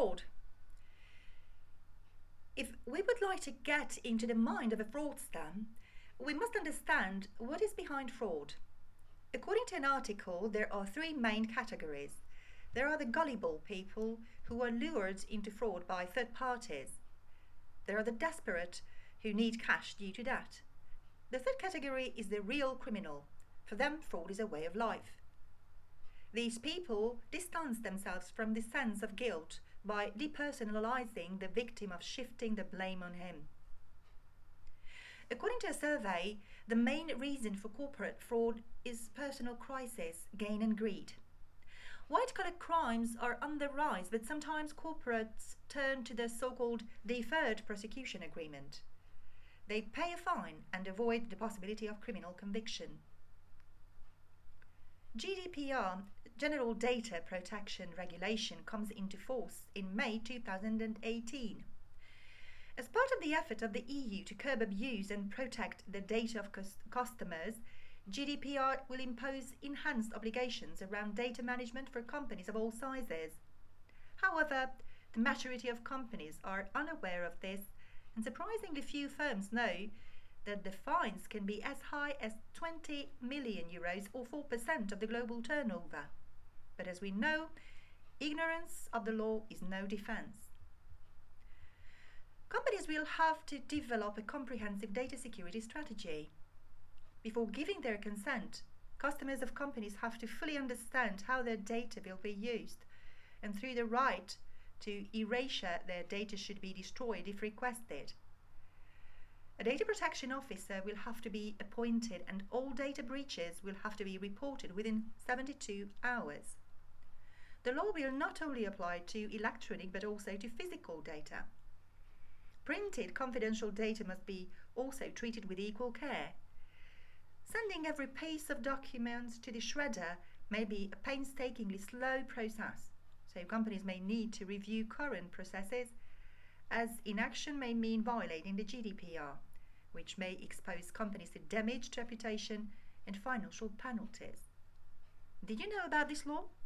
fraud. If we would like to get into the mind of a fraudster, we must understand what is behind fraud. According to an article, there are three main categories. There are the gullible people who are lured into fraud by third parties. There are the desperate who need cash due to debt. The third category is the real criminal. For them, fraud is a way of life. These people distance themselves from the sense of guilt by depersonalizing the victim, of shifting the blame on him. According to a survey, the main reason for corporate fraud is personal crisis, gain and greed. White-collar crimes are on the rise, but sometimes corporates turn to the so-called deferred prosecution agreement. They pay a fine and avoid the possibility of criminal conviction. GDPR, General Data Protection Regulation, comes into force in May 2018. As part of the effort of the EU to curb abuse and protect the data of customers, GDPR will impose enhanced obligations around data management for companies of all sizes. However, the majority of companies are unaware of this, and surprisingly few firms know that the fines can be as high as 20 million euros or 4% of the global turnover. But as we know, ignorance of the law is no defense. Companies will have to develop a comprehensive data security strategy. Before giving their consent, customers of companies have to fully understand how their data will be used, and through the right to erasure their data should be destroyed if requested. A data protection officer will have to be appointed, and all data breaches will have to be reported within 72 hours. The law will not only apply to electronic but also to physical data. Printed confidential data must be also treated with equal care. Sending every piece of documents to the shredder may be a painstakingly slow process, so companies may need to review current processes, as inaction may mean violating the GDPR, which may expose companies to damaged reputation and financial penalties. Did you know about this law?